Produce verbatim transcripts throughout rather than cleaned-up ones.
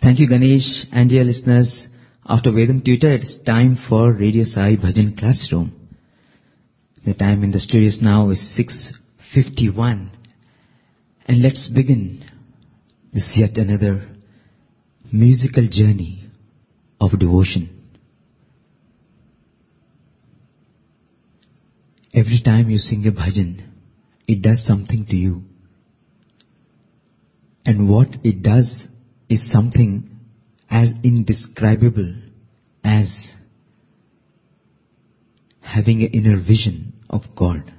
Thank you, Ganesh. And dear listeners, after Vedam Tutor, it's time for Radio Sai Bhajan Classroom. The time in the studios now is six fifty-one. And let's begin this yet another musical journey of devotion. Every time you sing a bhajan, it does something to you. And what it does is something as indescribable as having an inner vision of God.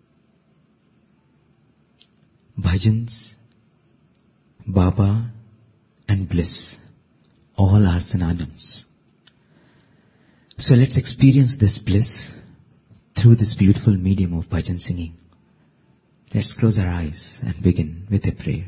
Bhajans, Baba and bliss, all are synonyms. So let's experience this bliss through this beautiful medium of bhajan singing. Let's close our eyes and begin with a prayer.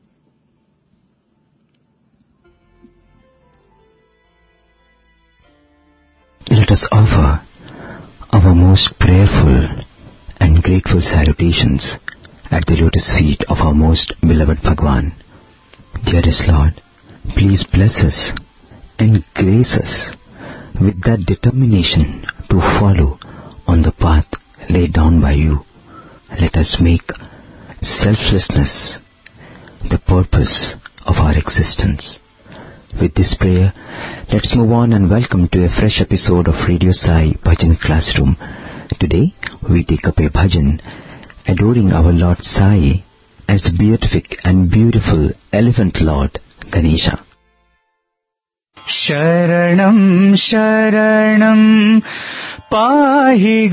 Let us offer our most prayerful and grateful salutations at the lotus feet of our most beloved Bhagwan. Dearest Lord, please bless us and grace us with that determination to follow on the path laid down by you. Let us make selflessness the purpose of our existence. With this prayer, let's move on and welcome to a fresh episode of Radio Sai Bhajan Classroom. Today, we take up a bhajan adoring our Lord Sai as the beatific and beautiful Elephant Lord Ganesha. Sharanam Sharanam Pahi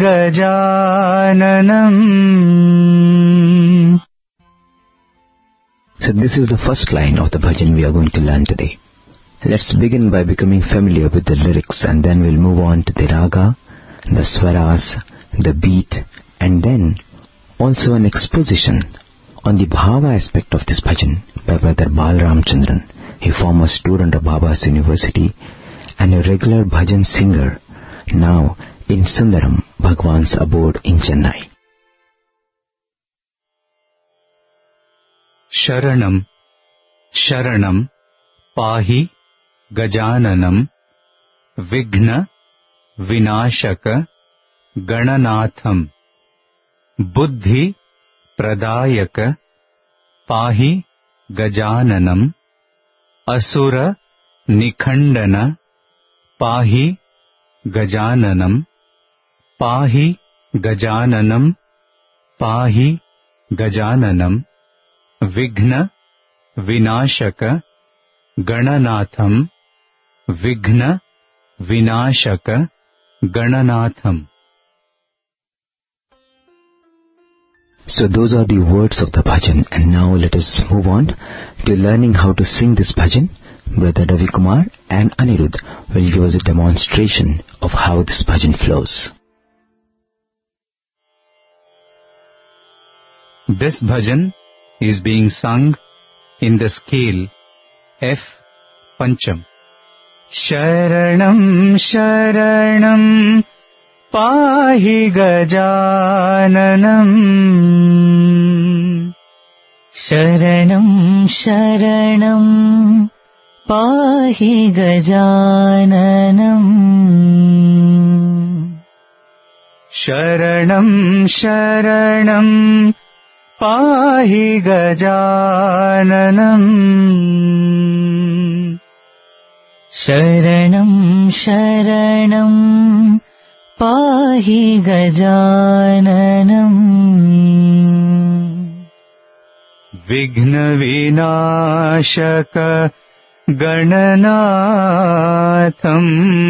Gajananam. So this is the first line of the bhajan we are going to learn today. Let's begin by becoming familiar with the lyrics, and then we'll move on to the raga, the swaras, the beat, and then also an exposition on the bhava aspect of this bhajan by Brother Bal Ramchandran, a former student of Baba's University and a regular bhajan singer now in Sundaram, Bhagwan's abode in Chennai. Sharanam Sharanam Pahi Gajananam Vighna Vinashaka Gananatham Buddhi Pradayaka Pahi Gajananam Asura Nikhandana Pahi Gajananam Pahi Gajananam Pahi Gajananam Vighna Vinashaka Gananatham Vighna Vinashaka Gananatham. So those are the words of the bhajan, and now let us move on to learning how to sing this bhajan. Brother Ravi Kumar and Anirudh will give us a demonstration of how this bhajan flows. This bhajan is being sung in the scale F Pancham. Sharanam Sharanam Pahi Gajananam. Sharanam Sharanam Pahi Gajananam. Sharanam Sharanam Pahi Gajananam. Sharanam Sharanam Pahi Gajananam. Vighna Vinashaka Gananatham.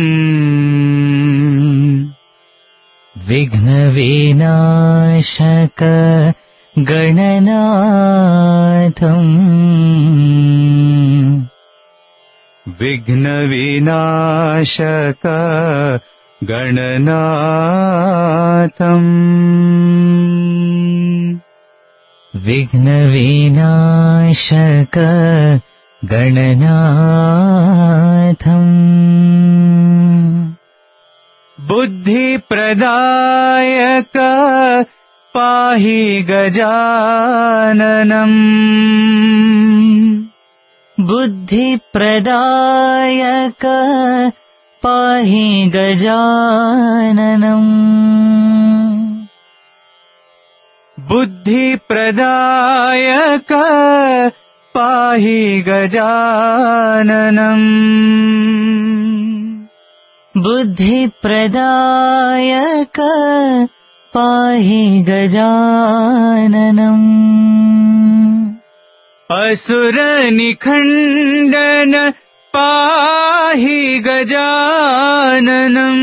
Vighna Vinashaka Gananatham. Vighna Vinashaka Gananatham. Vighna Vinashaka Gananatham. Buddhi Pradayaka Pahi Gajananam. बुद्धिप्रदायक पाहि गजाननम् बुद्धिप्रदायक पाहि गजाननम् बुद्धिप्रदायक पाहि गजाननम् असुरनिखण्डन पाहि गजाननम्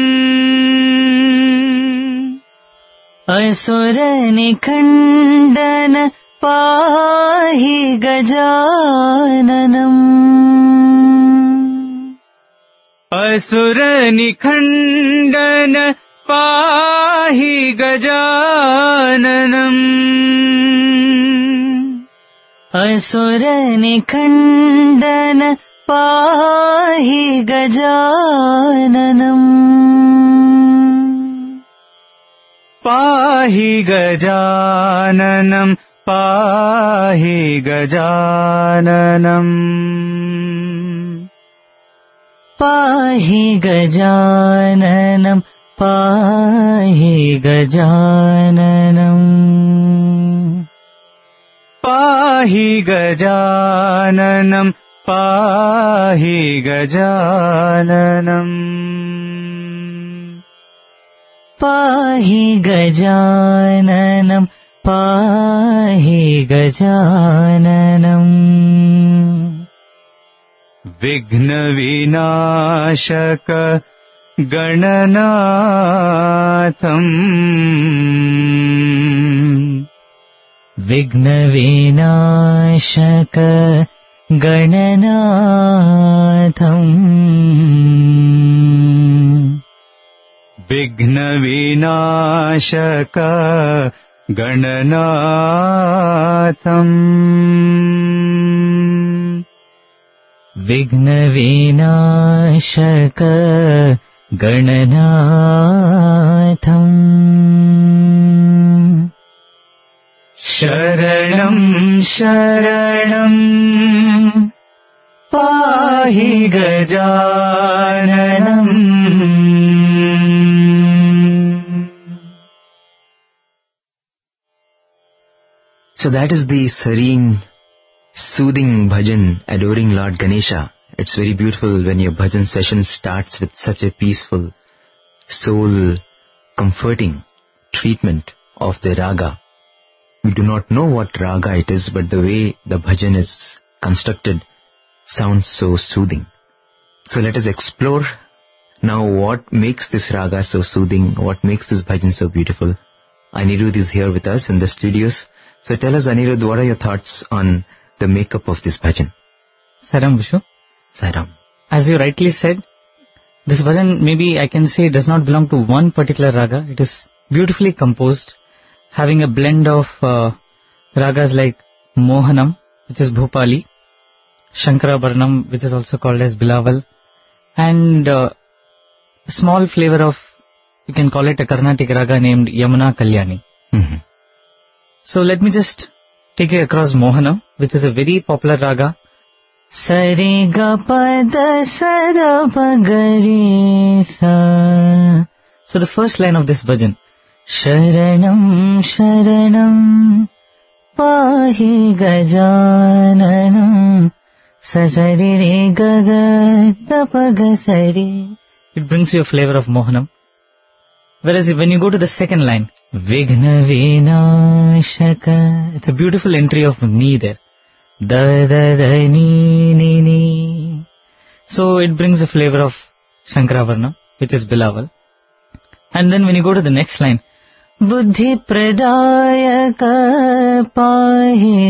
असुरनिखण्डन पाहि गजाननम् असुरनिखण्डन पाहि गजाननम् असुरनिखण्डन पाहि गजाननम् पाहि गजाननम् पाहि गजाननम् पाहि गजाननम् पाहि गजाननम् पाहि गजाननम् पाहि गजाननम् पाहि गजाननम् पाहि गजाननम् विघ्नविनाशक गणनाथम् विघ्नविनाशक गणनाथम् विघ्नविनाशक गणनाथम् विघ्नविनाशक गणनाथम् शरणं शरणं पाहि गजाननम् So that is the serene, soothing bhajan adoring Lord Ganesha. It's very beautiful when your bhajan session starts with such a peaceful, soul-comforting treatment of the raga. We do not know what raga it is, but the way the bhajan is constructed sounds so soothing. So let us explore now what makes this raga so soothing, what makes this bhajan so beautiful. Anirudh is here with us in the studios. So tell us, Anirudh, what are your thoughts on the makeup of this bhajan? Saram Vishu. Saram. As you rightly said, this bhajan, maybe I can say, does not belong to one particular raga. It is beautifully composed, having a blend of uh, ragas like Mohanam, which is Bhopali, Shankarabharanam, which is also called as Bilawal, and uh, a small flavor of, you can call it a Carnatic raga named Yamuna Kalyani. Mm-hmm. So let me just take you across Mohanam, which is a very popular raga. Sari ga pada sada pagari sa. So the first line of this bhajan, Sharanam sharanam pahi gajananam sasari re gaga tapagasari. it brings you a flavor of Mohanam. Whereas when you go to the second line, Vighna vinashaka, it's a beautiful entry of Ni there. da da da ni ni ni. So it brings a flavor of Shankaravarna, which is Bilawal. And then when you go to the next line, Buddhi pradayaka pahi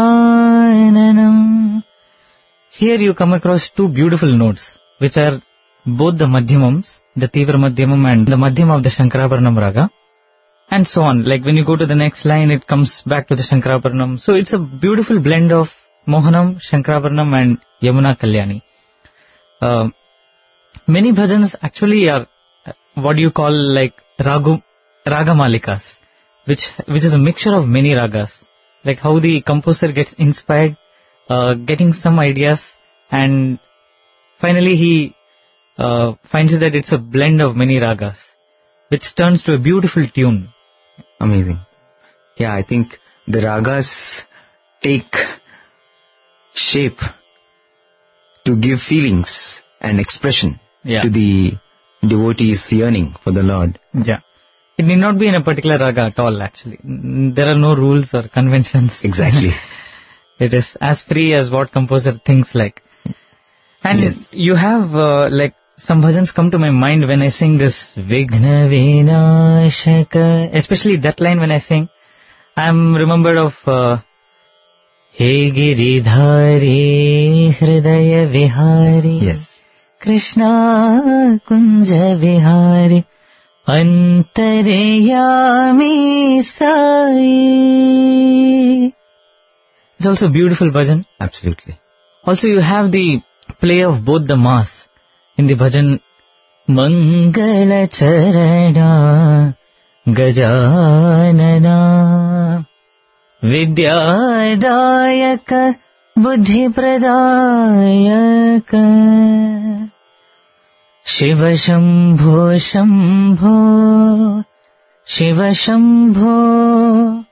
gajananam. Here you come across two beautiful notes, which are both the Madhyamams, the Tivra Madhyamam and the Madhyam of the Shankaravarnam raga. And so on. Like when you go to the next line, it comes back to the Shankaravarnam. So it's a beautiful blend of Mohanam, Shankaravarnam and Yamuna Kalyani. Uh, many bhajans actually are what you call like ragu, raga malikas, which, which is a mixture of many ragas. Like how the composer gets inspired, uh, getting some ideas and finally he uh, finds that it's a blend of many ragas, which turns to a beautiful tune. Amazing. Yeah, I think the ragas take shape to give feelings and expression Yeah. to the devotee's yearning for the Lord. Yeah. It need not be in a particular raga at all, actually. Mm, There are no rules or conventions. Exactly. It is as free as what composer thinks like. And Yes. you have, uh, like, some bhajans come to my mind when I sing this Vighna Vinashaka, especially that line when I sing. I'm remembered of, uh, He Giridhari Hridaya Vihari. Yes. Krishna Kunja Vihari Antareyami Sai. It's also a beautiful bhajan. Absolutely. Also you have the play of both the mass in the bhajan. Mangala Charana Gajanana Vidyadayaka Buddhi Pradayaka Shiva Shambho Shambho Shiva Shambho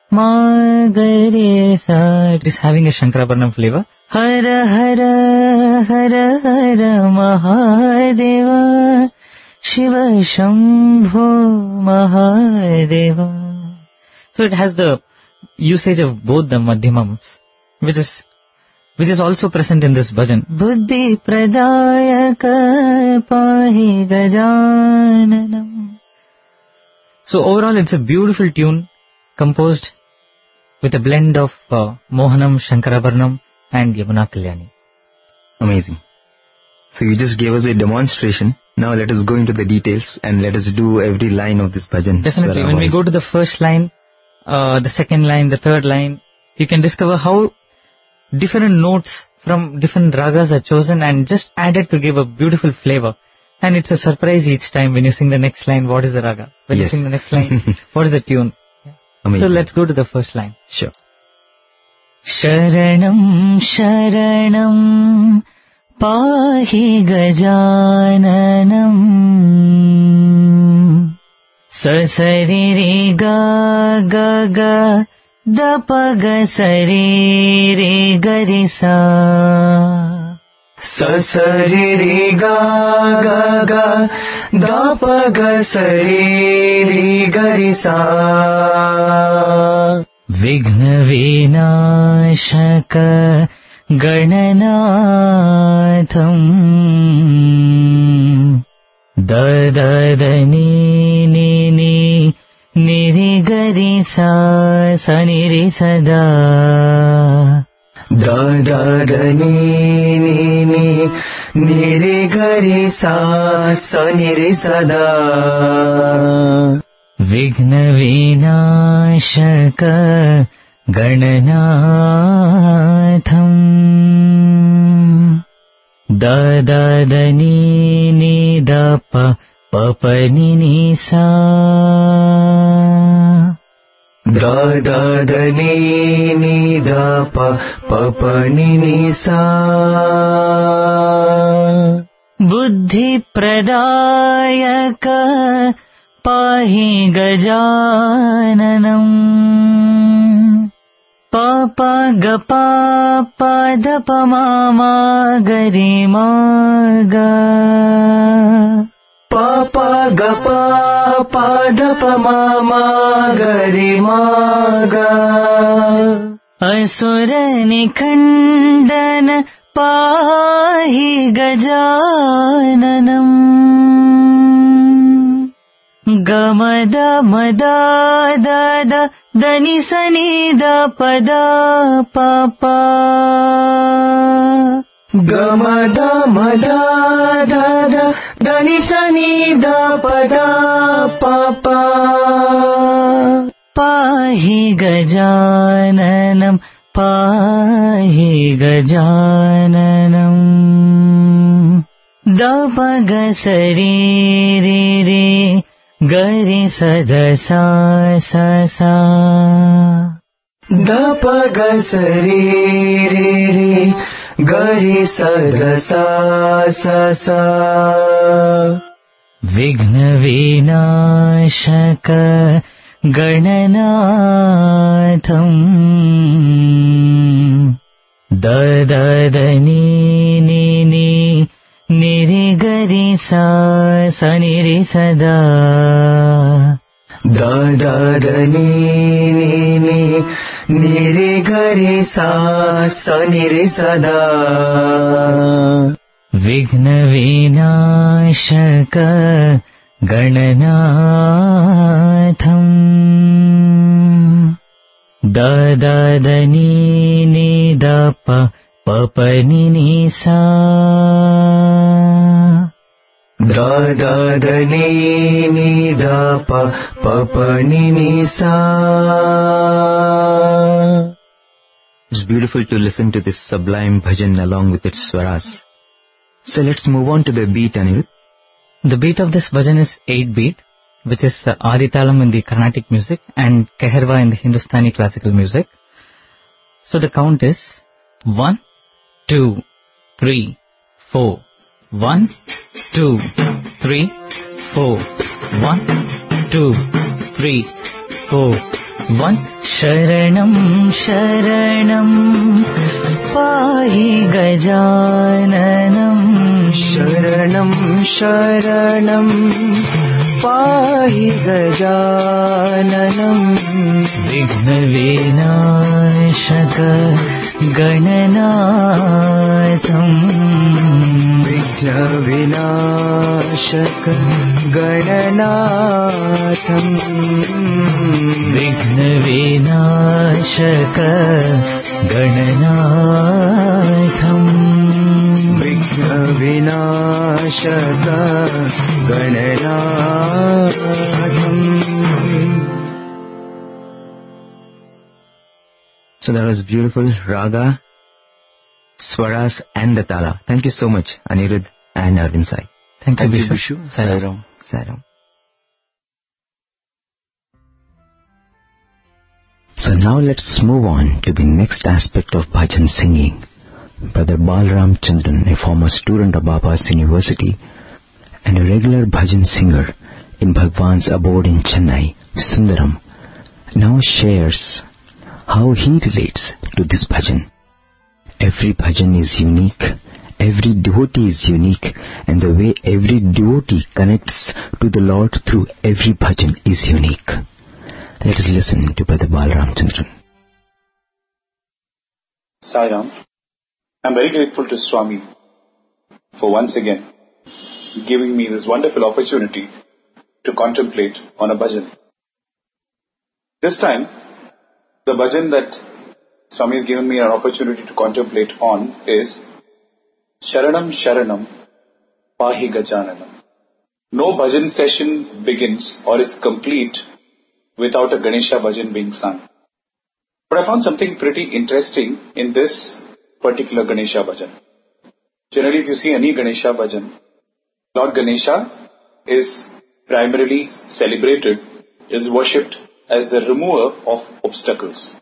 Magaresa. It is having a Shankarabharanam flavor. Hara Hara Hara Hara Mahadeva Shiva Shambho Mahadeva. So it has the usage of both the madhyamams, which is which is also present in this bhajan. Buddhi Pradayaka Pahi Gajananam. So overall it's a beautiful tune composed with a blend of uh, Mohanam, Shankarabharanam and Yamuna Kalyani. Amazing. So you just gave us a demonstration. Now let us go into the details and let us do every line of this bhajan. Definitely. Swara When we voice. go to the first line, uh, the second line, the third line, you can discover how different notes from different ragas are chosen and just added to give a beautiful flavor. And it's a surprise each time when you sing the next line, what is the raga? When Yes. you sing the next line, what is the tune? Amazing. So let's go to the first line. Sure. Sharanam Sharanam Pahi Gajananam Sasariri Ga Ga Ga Dapaga Sariri Garisa Sasariri ga ga ga dapaga sariri garisa Vighna Vinashaka Gananatham Da da da ni ni ni Niri garisa saniri sada da da da ni ni ni niri gari sa sa niri sada Vighna Vinashaka Gananatham Da da da ni ni da pa pa pa ni ni sa da da da ni ni da pa pa pa ni ni sa Buddhi Pradayaka Pahi Gajananam Papa ga papa da pa mama gari maga Papa ga papa da pa mama gari maga Asura nikhandana pahi gajananam Gamada mada da da dani sani da pada papa Gamada mada da da dani sani da pada papa Pahi gajananam Pahi gajananam Dapaga sariri re Gari sada sa sa sa Dapaga sariri re gari sada sa sa sa. Vighna vinashaka gananatham da da da ni ni ni niri gari sa sa niri sada da da da ni ni ni niri gari sa sa niri sada. Vighna vinashaka gananatham da da da ni ni da pa pa pa ni ni sa da da da ni ni da pa pa pa ni ni sa. It's beautiful to listen to this sublime bhajan along with its swaras. So let's move on to the beat, Anirudh. The beat of this bhajan is eight beat, which is uh, Aditalam in the Carnatic music and Keherva in the Hindustani classical music. So the count is one, two, three, four. One, two, three, four. One, two, three, four. One. Sharanam sharanam pahi gajananam. Sharanam sharanam pahi gajananam. Vighna vinashaka gananatham. Vighna vinashaka gananatham. Vighna vinashaka gananatham. Vighna vinashaka gananatham. So that was beautiful, raga, swaras and the tala. Thank you so much, Anirudh and Arvind Sai. Thank you, Thank you, Bishu. Bishu. Sairam. Sairam. So now let's move on to the next aspect of bhajan singing. Brother Balram Chandran, a former student of Baba's University and a regular bhajan singer in Bhagwan's abode in Chennai, Sundaram, now shares how he relates to this bhajan. Every bhajan is unique, every devotee is unique, and the way every devotee connects to the Lord through every bhajan is unique. Let us listen to Brother Balram Chandran. Sairam, I'm very grateful to Swami for once again giving me this wonderful opportunity to contemplate on a bhajan. This time, the bhajan that Swami has given me an opportunity to contemplate on is Sharanam Sharanam Pahi Gajananam. No bhajan session begins or is complete without a Ganesha bhajan being sung. But I found something pretty interesting in this particular Ganesha bhajan. Generally, if you see any Ganesha bhajan, Lord Ganesha is primarily celebrated, is worshipped as the remover of obstacles.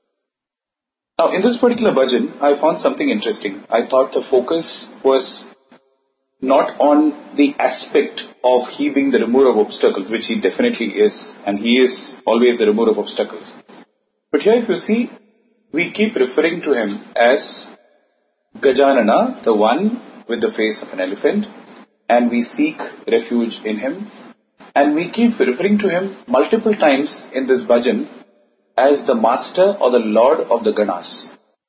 Now, in this particular bhajan, I found something interesting. I thought the focus was not on the aspect of he being the remover of obstacles, which he definitely is, and he is always the remover of obstacles. But here if you see, we keep referring to him as Gajanana, the one with the face of an elephant, and we seek refuge in him. And we keep referring to him multiple times in this bhajan as the master or the lord of the Ganas.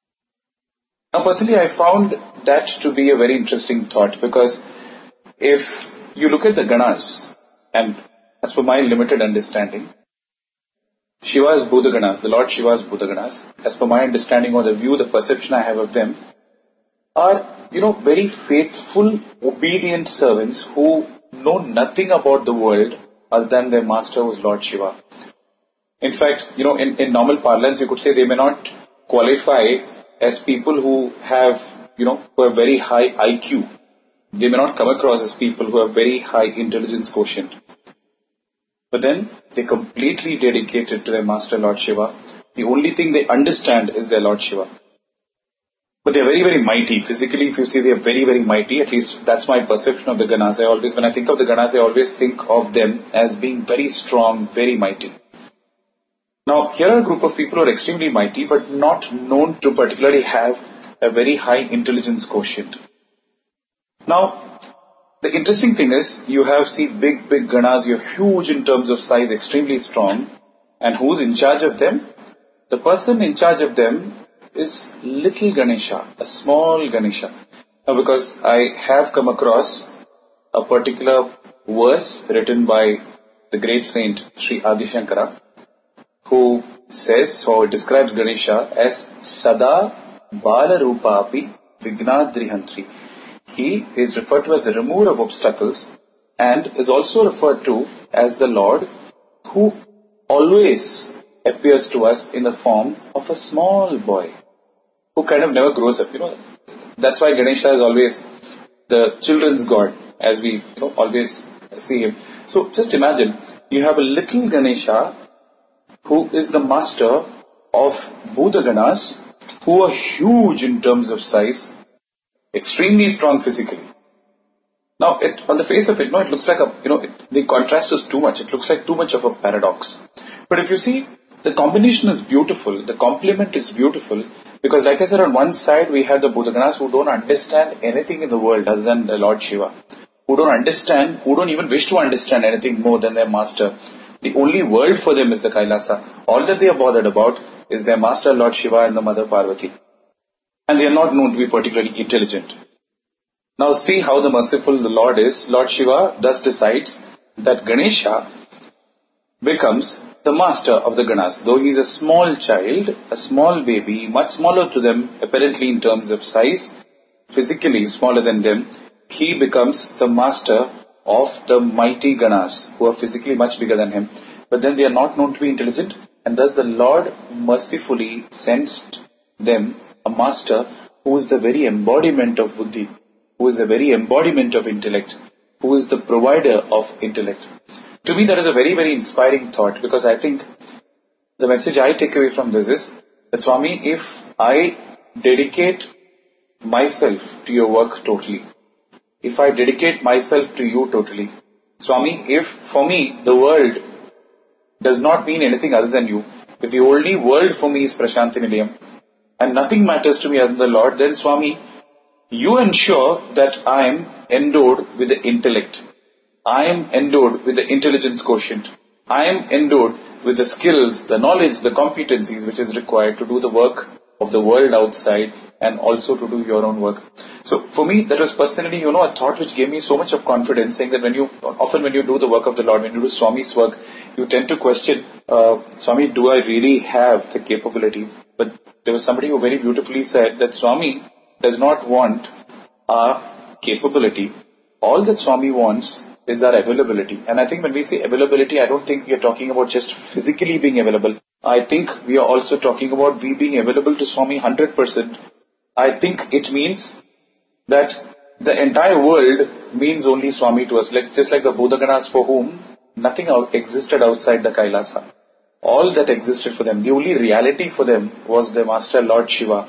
Now personally I found that to be a very interesting thought, because if you look at the Ganas, and as per my limited understanding, Shiva's Bhuta Ganas, the Lord Shiva's Bhuta Ganas, as per my understanding or the view, the perception I have of them, are, you know, very faithful, obedient servants who know nothing about the world other than their master who is Lord Shiva. In fact, you know, in, in normal parlance, you could say they may not qualify as people who have, you know, who have very high I Q. They may not come across as people who have very high intelligence quotient. But then, they're completely dedicated to their master Lord Shiva. The only thing they understand is their Lord Shiva. But they're very, very mighty. Physically, if you see, they're very, very mighty. At least that's my perception of the Ganas. I always, when I think of the Ganas, I always think of them as being very strong, very mighty. Now, here are a group of people who are extremely mighty, but not known to particularly have a very high intelligence quotient. Now, the interesting thing is, you have seen big, big Ganas, you're huge in terms of size, extremely strong. And who's in charge of them? The person in charge of them is little Ganesha, a small Ganesha. Now, because I have come across a particular verse written by the great saint Sri Adi Shankara, who says, or describes Ganesha as Sada Bala Rupapi Vignadrihantri. He is referred to as the remover of obstacles and is also referred to as the Lord who always appears to us in the form of a small boy who kind of never grows up. You know, that's why Ganesha is always the children's god, as we you know always see him. So just imagine, you have a little Ganesha who is the master of Bhuta Ganas, who are huge in terms of size, extremely strong physically. Now, it, on the face of it, no, it looks like a, you know, it, the contrast is too much. It looks like too much of a paradox. But if you see, the combination is beautiful, the complement is beautiful, because like I said, on one side we have the Bhutaganas who don't understand anything in the world other than the Lord Shiva, who don't understand, who don't even wish to understand anything more than their master. The only world for them is the Kailasa. All that they are bothered about is their master Lord Shiva and the mother Parvati. And they are not known to be particularly intelligent. Now see how the merciful the Lord is. Lord Shiva thus decides that Ganesha becomes the master of the Ganas. Though he is a small child, a small baby, much smaller to them apparently in terms of size, physically smaller than them, he becomes the master of the mighty Ganas, who are physically much bigger than him. But then they are not known to be intelligent, and thus the Lord mercifully sends them a master who is the very embodiment of buddhi, who is the very embodiment of intellect, who is the provider of intellect. To me, that is a very, very inspiring thought, because I think the message I take away from this is that, Swami, if I dedicate myself to your work totally, if I dedicate myself to you totally, Swami, if for me the world does not mean anything other than you, if the only world for me is Prashanti Nilayam, and nothing matters to me other than the Lord, then Swami, you ensure that I am endowed with the intellect. I am endowed with the intelligence quotient. I am endowed with the skills, the knowledge, the competencies which is required to do the work of the world outside and also to do your own work. So for me, that was personally, you know, a thought which gave me so much of confidence, saying that when you, often when you do the work of the Lord, when you do Swami's work, you tend to question, uh, Swami, do I really have the capability? But there was somebody who very beautifully said that Swami does not want our capability. All that Swami wants is our availability. And I think when we say availability, I don't think we are talking about just physically being available. I think we are also talking about we being available to Swami one hundred percent. I think it means that the entire world means only Swami to us. Like, just like the Bhutaganas for whom nothing out existed outside the Kailasa. All that existed for them, the only reality for them was their master Lord Shiva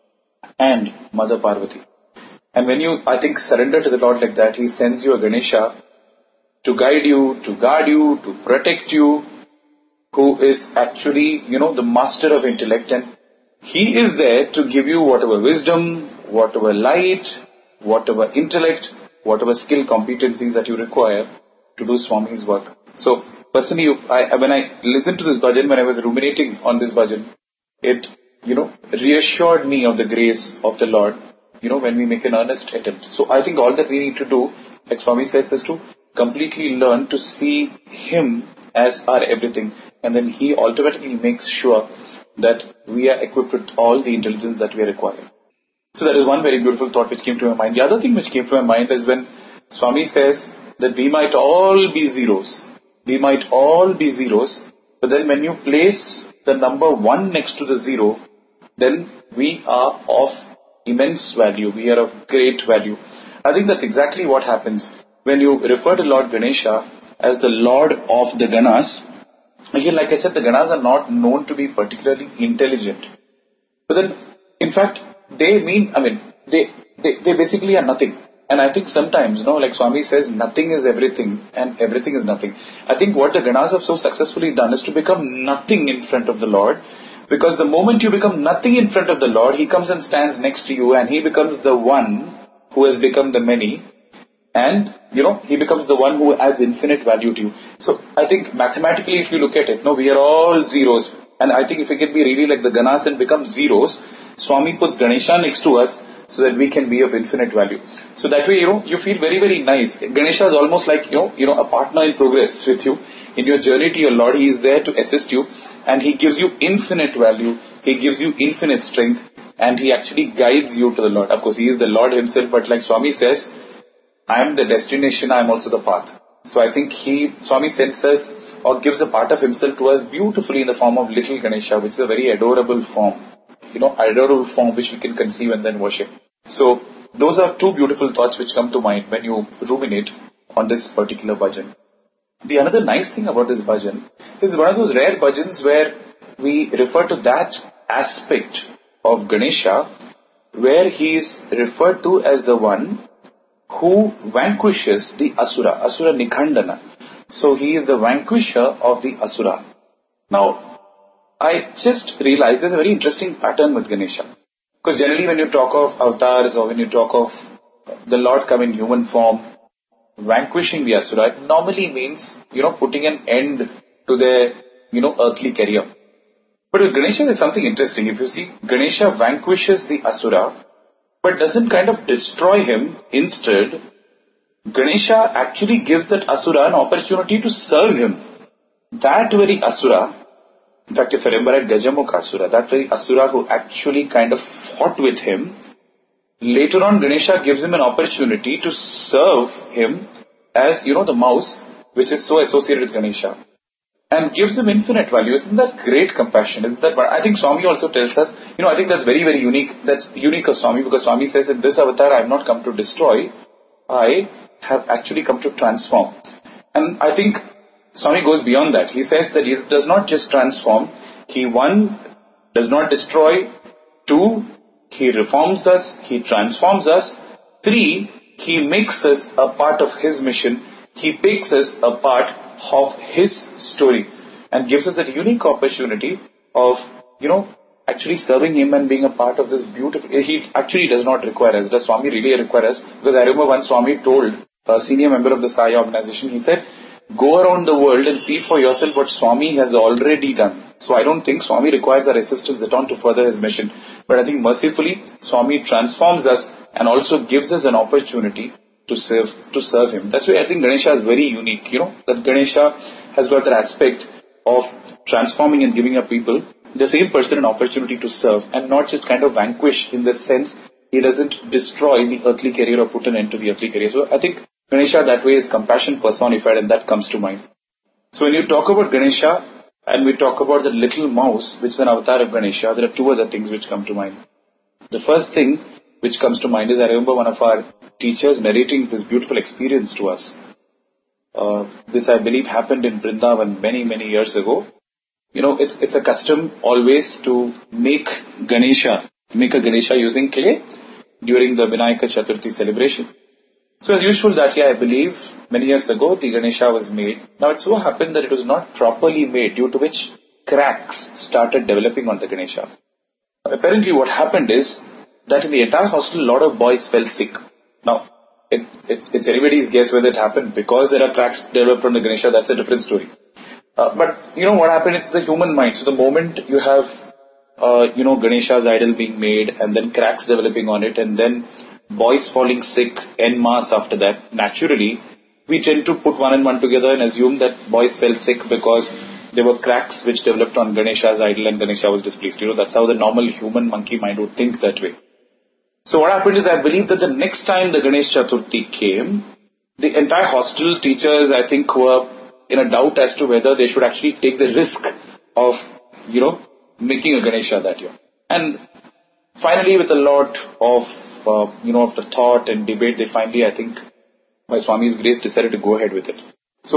and Mother Parvati. And when you, I think, surrender to the Lord like that, He sends you a Ganesha to guide you, to guard you, to protect you, who is actually, you know, the master of intellect, and He is there to give you whatever wisdom, whatever light, whatever intellect, whatever skill competencies that you require to do Swami's work. So, personally, I, when I listened to this bhajan, when I was ruminating on this bhajan, it, you know, reassured me of the grace of the Lord, you know, when we make an earnest attempt. So I think all that we need to do, like Swami says, is to completely learn to see Him as our everything. And then He automatically makes sure that we are equipped with all the intelligence that we require. So that is one very beautiful thought which came to my mind. The other thing which came to my mind is when Swami says that we might all be zeros. We might all be zeros, but then when you place the number one next to the zero, then we are of immense value. We are of great value. I think that's exactly what happens when you refer to Lord Ganesha as the Lord of the Ganas. Again, like I said, the Ganas are not known to be particularly intelligent. But then, in fact, they mean, I mean, they, they, they basically are nothing. And I think sometimes, you know, like Swami says, nothing is everything and everything is nothing. I think what the Ganas have so successfully done is to become nothing in front of the Lord. Because the moment you become nothing in front of the Lord, He comes and stands next to you and He becomes the one who has become the many. And, you know, He becomes the one who adds infinite value to you. So, I think mathematically if you look at it, no, we are all zeros. And I think if we can be really like the Ganas and become zeros, Swami puts Ganesha next to us so that we can be of infinite value. So that way, you know, you feel very, very nice. Ganesha is almost like, you know, you know, a partner in progress with you. In your journey to your Lord, He is there to assist you. And He gives you infinite value. He gives you infinite strength. And He actually guides you to the Lord. Of course, He is the Lord Himself. But like Swami says, I am the destination, I am also the path. So I think He, Swami sends us or gives a part of Himself to us beautifully in the form of little Ganesha, which is a very adorable form. You know, adorable form which we can conceive and then worship. So, those are two beautiful thoughts which come to mind when you ruminate on this particular bhajan. The another nice thing about this bhajan is one of those rare bhajans where we refer to that aspect of Ganesha where he is referred to as the one who vanquishes the Asura, Asura Nikhandana. So, he is the vanquisher of the Asura. Now, I just realized there's a very interesting pattern with Ganesha. Because generally when you talk of avatars or when you talk of the Lord come in human form, vanquishing the Asura, it normally means, you know, putting an end to their, you know, earthly career. But with Ganesha there's something interesting. If you see, Ganesha vanquishes the Asura, but doesn't kind of destroy him. Instead, Ganesha actually gives that Asura an opportunity to serve him. That very Asura, in fact, if I remember at Gajamukha Asura, that very Asura who actually kind of fought with him, later on Ganesha gives him an opportunity to serve him as, you know, the mouse, which is so associated with Ganesha, and gives him infinite value. Isn't that great compassion? Isn't that? I think Swami also tells us, you know, I think that's very, very unique. That's unique of Swami, because Swami says, in this avatar I have not come to destroy, I have actually come to transform. And I think Swami goes beyond that. He says that he does not just transform. He, one, does not destroy. Two, he reforms us. He transforms us. Three, he makes us a part of his mission. He makes us a part of his story and gives us a unique opportunity of, you know, actually serving him and being a part of this beautiful... He actually does not require us. Does Swami really require us? Because I remember once Swami told a senior member of the Sai organization, he said, go around the world and see for yourself what Swami has already done. So I don't think Swami requires our assistance at all to further his mission. But I think mercifully, Swami transforms us and also gives us an opportunity to serve to serve him. That's why I think Ganesha is very unique, you know, that Ganesha has got that aspect of transforming and giving up people, the same person an opportunity to serve and not just kind of vanquish in the sense he doesn't destroy the earthly career or put an end to the earthly career. So I think Ganesha that way is compassion personified, and that comes to mind. So when you talk about Ganesha and we talk about the little mouse, which is an avatar of Ganesha, there are two other things which come to mind. The first thing which comes to mind is I remember one of our teachers narrating this beautiful experience to us. Uh, this I believe happened in Vrindavan many, many years ago. You know, it's it's a custom always to make Ganesha, make a Ganesha using clay during the Vinayaka Chaturthi celebration. So as usual that year, I believe, many years ago, the Ganesha was made. Now it so happened that it was not properly made, due to which cracks started developing on the Ganesha. Apparently what happened is that in the entire hostel, a lot of boys fell sick. Now, it, it, it's anybody's guess whether it happened because there are cracks developed on the Ganesha, that's a different story. Uh, but, you know, what happened, it's the human mind. So the moment you have, uh, you know, Ganesha's idol being made and then cracks developing on it and then boys falling sick en masse after that, naturally, we tend to put one and one together and assume that boys fell sick because there were cracks which developed on Ganesha's idol and Ganesha was displeased. You know, that's how the normal human monkey mind would think that way. So what happened is, I believe that the next time the Ganesh Chaturthi came, the entire hostel teachers, I think, were in a doubt as to whether they should actually take the risk of, you know, making a Ganesha that year. And finally, with a lot of, uh, you know, of the thought and debate, they finally, I think, by Swami's grace, decided to go ahead with it. So,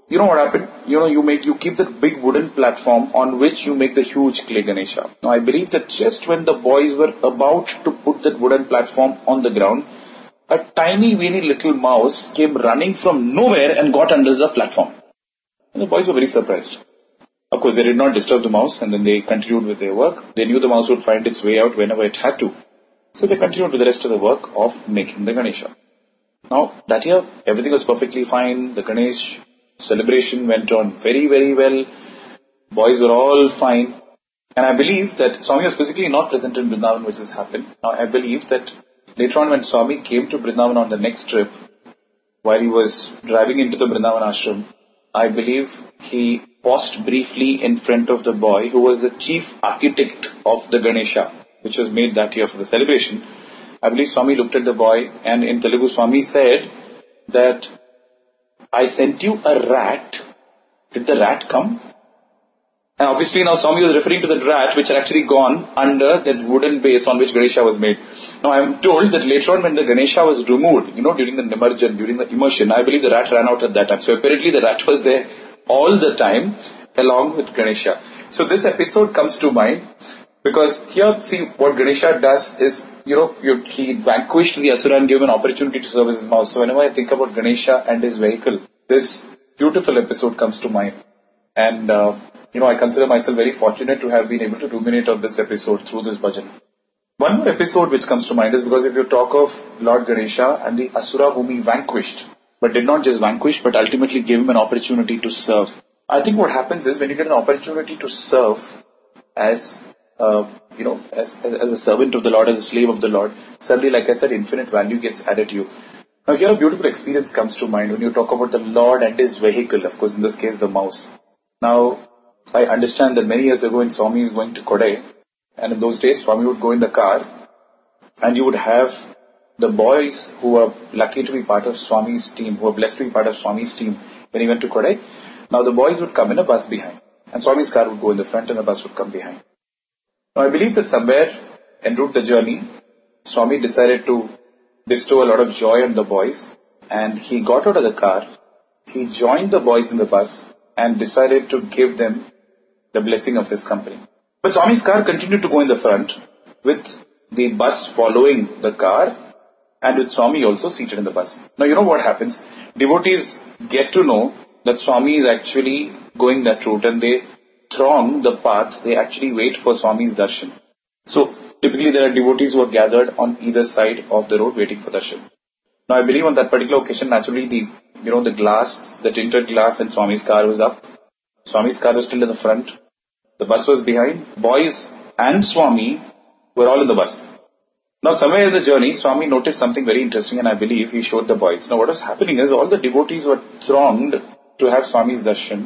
you know what happened? You know, you make, you keep the big wooden platform on which you make the huge clay Ganesha. Now I believe that just when the boys were about to put that wooden platform on the ground, a tiny weeny little mouse came running from nowhere and got under the platform. And the boys were very surprised. Of course, they did not disturb the mouse, and then they continued with their work. They knew the mouse would find its way out whenever it had to. So they continued with the rest of the work of making the Ganesha. Now, that year, everything was perfectly fine. The Ganesh celebration went on very, very well. Boys were all fine. And I believe that Swami was physically not present in Vrindavan, which has happened. Now, I believe that later on when Swami came to Vrindavan on the next trip, while he was driving into the Vrindavan ashram, I believe he paused briefly in front of the boy who was the chief architect of the Ganesha, which was made that year for the celebration. I believe Swami looked at the boy, and in Telugu Swami said that, I sent you a rat. Did the rat come? And obviously now Swami was referring to the rat which had actually gone under that wooden base on which Ganesha was made. Now I am told that later on when the Ganesha was removed, you know, during the Nimarjan, during the immersion, I believe the rat ran out at that time. So apparently the rat was there all the time along with Ganesha. So this episode comes to mind because here, see, what Ganesha does is, you know, you, he vanquished the Asura and gave him an opportunity to serve as his mouse. So whenever I think about Ganesha and his vehicle, this beautiful episode comes to mind. And, uh, you know, I consider myself very fortunate to have been able to ruminate on this episode through this bhajan. One more episode which comes to mind is because if you talk of Lord Ganesha and the Asura whom he vanquished, but did not just vanquish, but ultimately gave him an opportunity to serve. I think what happens is when you get an opportunity to serve as, uh, you know, as, as, as a servant of the Lord, as a slave of the Lord, suddenly, like I said, infinite value gets added to you. Now here a beautiful experience comes to mind when you talk about the Lord and his vehicle, of course in this case the mouse. Now, I understand that many years ago when Swami is going to Kodai, and in those days Swami would go in the car, and you would have the boys who were lucky to be part of Swami's team, who were blessed to be part of Swami's team when he went to Kodai. Now the boys would come in a bus behind, and Swami's car would go in the front and the bus would come behind. Now I believe that somewhere en route the journey, Swami decided to bestow a lot of joy on the boys, and he got out of the car, he joined the boys in the bus, and decided to give them the blessing of his company. But Swami's car continued to go in the front, with the bus following the car, and with Swami also seated in the bus. Now you know what happens? Devotees get to know that Swami is actually going that route, and they throng the path, they actually wait for Swami's darshan. So typically there are devotees who are gathered on either side of the road waiting for darshan. Now I believe on that particular occasion, naturally the You know, the glass, the tinted glass in Swami's car was up. Swami's car was still in the front. The bus was behind. Boys and Swami were all in the bus. Now, somewhere in the journey, Swami noticed something very interesting, and I believe he showed the boys. Now, what was happening is all the devotees were thronged to have Swami's darshan,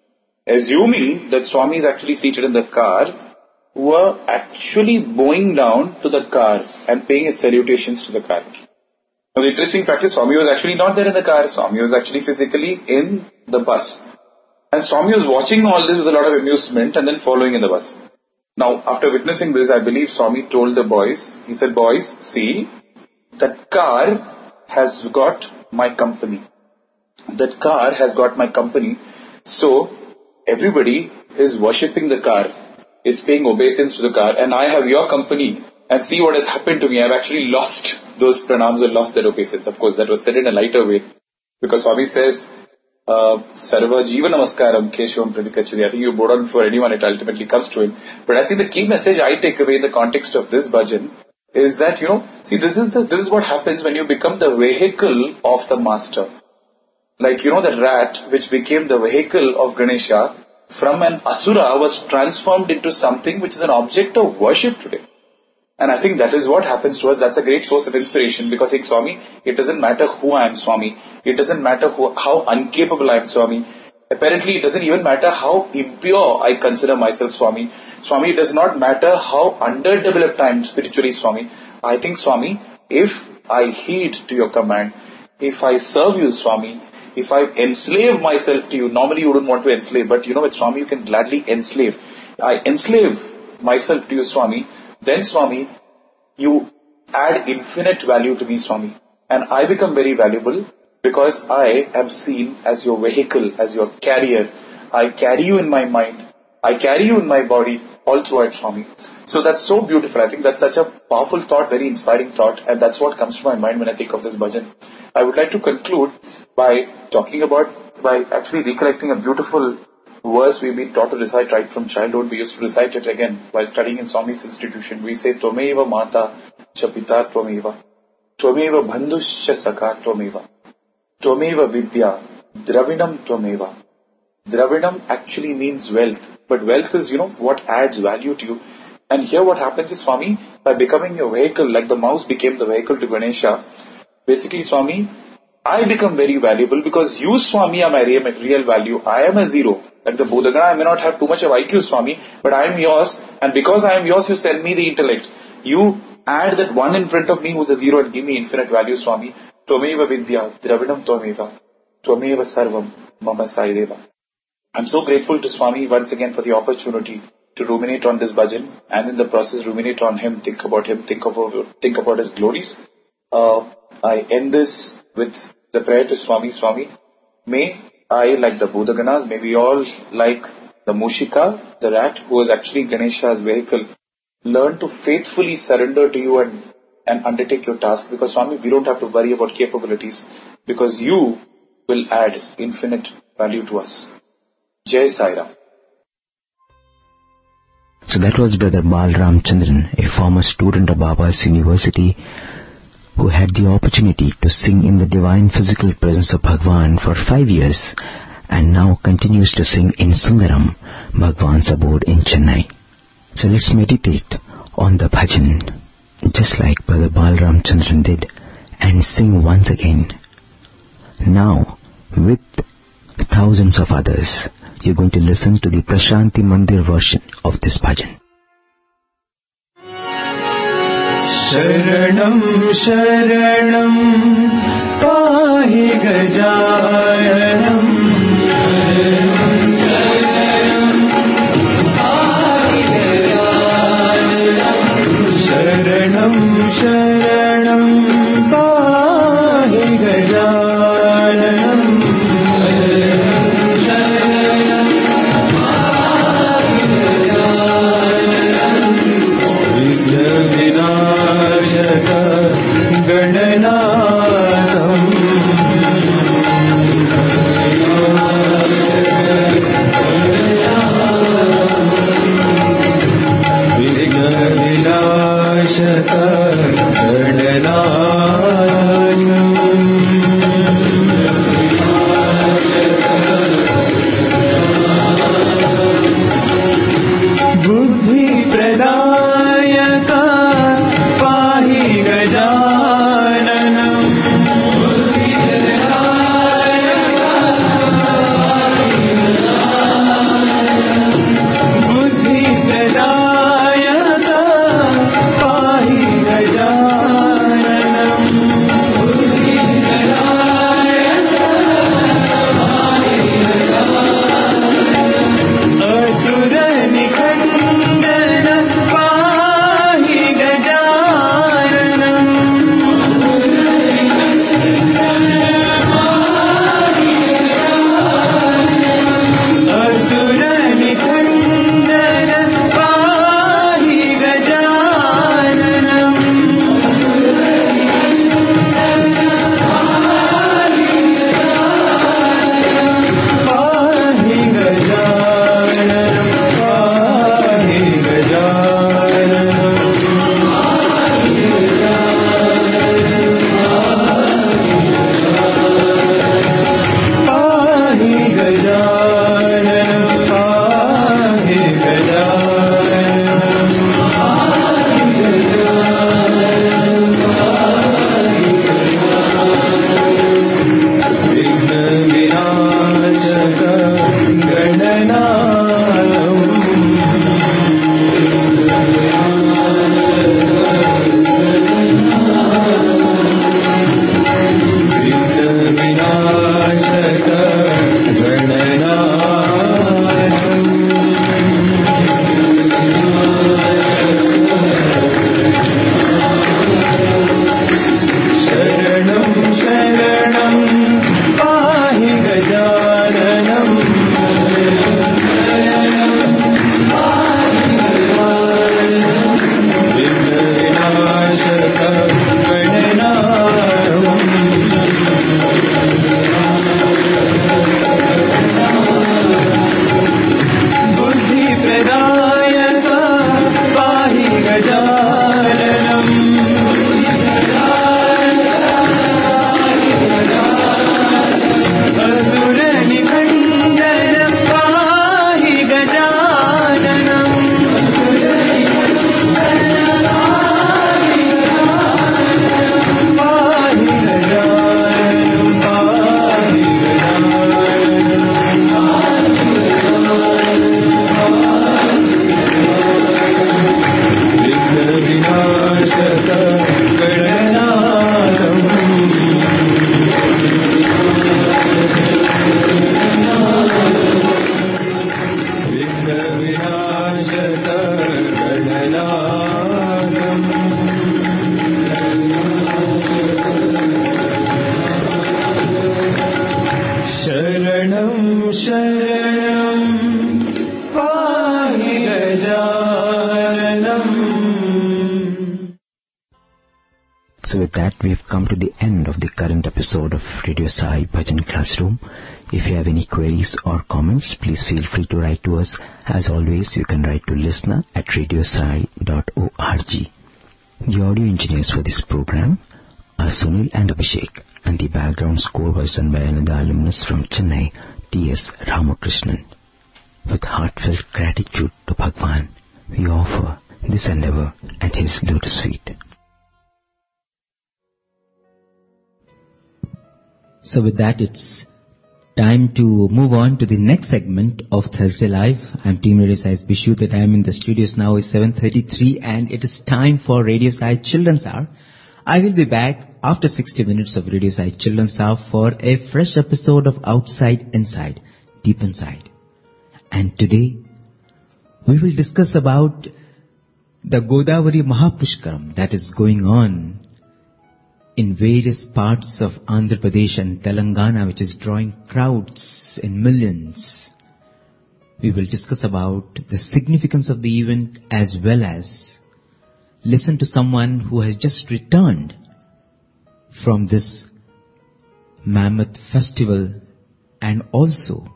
assuming that Swami is actually seated in the car, were actually bowing down to the car and paying his salutations to the car. Now the interesting fact is Swami was actually not there in the car. Swami was actually physically in the bus. And Swami was watching all this with a lot of amusement and then following in the bus. Now after witnessing this, I believe Swami told the boys, he said, boys, see, that car has got my company. That car has got my company. So everybody is worshipping the car, is paying obeisance to the car, and I have your company. And see what has happened to me. I've actually lost those pranams and lost that obeisance. Of course, that was said in a lighter way. Because Swami says, uh, Sarva Jiva Namaskaram Keshavam Pradikachari. I think you bow down for anyone, it ultimately comes to him. But I think the key message I take away in the context of this bhajan is that, you know, see, this is the, this is what happens when you become the vehicle of the master. Like, you know, the rat which became the vehicle of Ganesha from an asura was transformed into something which is an object of worship today. And I think that is what happens to us. That's a great source of inspiration because, hey, Swami, it doesn't matter who I am, Swami. It doesn't matter who, how incapable I am, Swami. Apparently, it doesn't even matter how impure I consider myself, Swami. Swami, it does not matter how underdeveloped I am spiritually, Swami. I think, Swami, if I heed to your command, if I serve you, Swami, if I enslave myself to you, normally you wouldn't want to enslave, but you know, with Swami you can gladly enslave. I enslave myself to you, Swami. Then, Swami, you add infinite value to me, Swami. And I become very valuable. because I am seen as your vehicle, as your carrier. I carry you in my mind. I carry you in my body all throughout, Swami. So that's so beautiful. I think that's such a powerful thought, very inspiring thought, and that's what comes to my mind when I think of this bhajan. I would like to conclude by talking about, by actually recollecting a beautiful verse we've been taught to recite right from childhood. We used to recite it again while studying in Swami's institution. We say, Tvameva Mata cha Pita Tvameva, Tvameva Bandhushya Saka Tvameva, Tvameva Vidya, Dravinam Tvameva. Dravinam actually means wealth, but wealth is, you know, what adds value to you. And here what happens is, Swami, by becoming your vehicle, like the mouse became the vehicle to Ganesha, basically, Swami, I become very valuable because you, Swami, are my real, real value. I am a zero. Like the Bodhagana, I may not have too much of I Q, Swami, but I am yours, and because I am yours, you send me the intellect. You add that one in front of me who's a zero and give me infinite value, Swami. Tvameva Vidya, Dravinam Tvameva, Tvameva Sarvam, Mama Saideva. I'm so grateful to Swami once again for the opportunity to ruminate on this bhajan, and in the process ruminate on him, think about him, think about, think about his glories. Uh, I end this with the prayer to Swami. Swami, may I, like the Bodhaganas, may we all, like the Mushika, the rat, who was actually Ganesha's vehicle, learn to faithfully surrender to you and, and undertake your task. Because Swami, we don't have to worry about capabilities, because you will add infinite value to us. Jai Sai Ram. So that was Brother Bal Ramchandran, a former student of Baba's University, who had the opportunity to sing in the divine physical presence of Bhagwan for five years and now continues to sing in Sundaram, Bhagwan's abode in Chennai. So let's meditate on the bhajan, just like Brother Bal Ramchandran did, and sing once again. Now, with thousands of others, you're going to listen to the Prashanti Mandir version of this bhajan. Sharanam Sharanam Pahi Gajayanam Sharanam Sharanam Pahi Gajayanam Vidya Vinashaka Ganana शरणं पाहि गजाननम्. So with that, we've come to the end of the current episode of Radio Sai Bhajan Classroom. If you have any queries or comments, please feel free to write to us. As always, you can write to listener at radiosai dot org. The audio engineers for this program are Sunil and Abhishek, and the background score was done by another alumnus from Chennai, T S Ramakrishnan. With heartfelt gratitude to Bhagwan, we offer this endeavor at his lotus feet. So with that, it's time to move on to the next segment of Thursday Live. I'm Team Radio Sai's Bishu. The time in the studios now is seven thirty-three and it is time for Radio Sai Children's Hour. I will be back after sixty minutes of Radio Sai Children's Hour for a fresh episode of Outside Inside, Deep Inside. And today, we will discuss about the Godavari Mahapushkaram that is going on in various parts of Andhra Pradesh and Telangana, which is drawing crowds in millions. We will discuss about the significance of the event as well as listen to someone who has just returned from this mammoth festival and also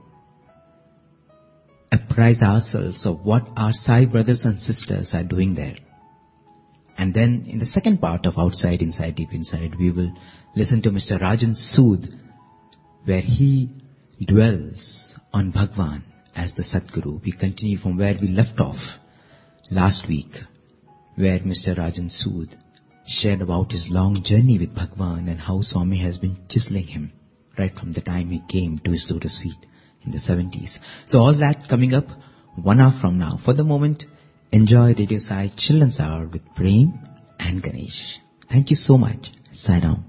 apprise ourselves of what our Sai brothers and sisters are doing there. And then in the second part of Outside, Inside, Deep Inside, we will listen to Mister Rajan Sood, where he dwells on Bhagwan as the Sadguru. We continue from where we left off last week, where Mister Rajan Sood shared about his long journey with Bhagwan and how Swami has been chiseling him right from the time he came to his lotus feet in the seventies. So all that coming up one hour from now. For the moment, enjoy Radio Sai Children's Hour with Prem and Ganesh. Thank you so much. Sai Ram.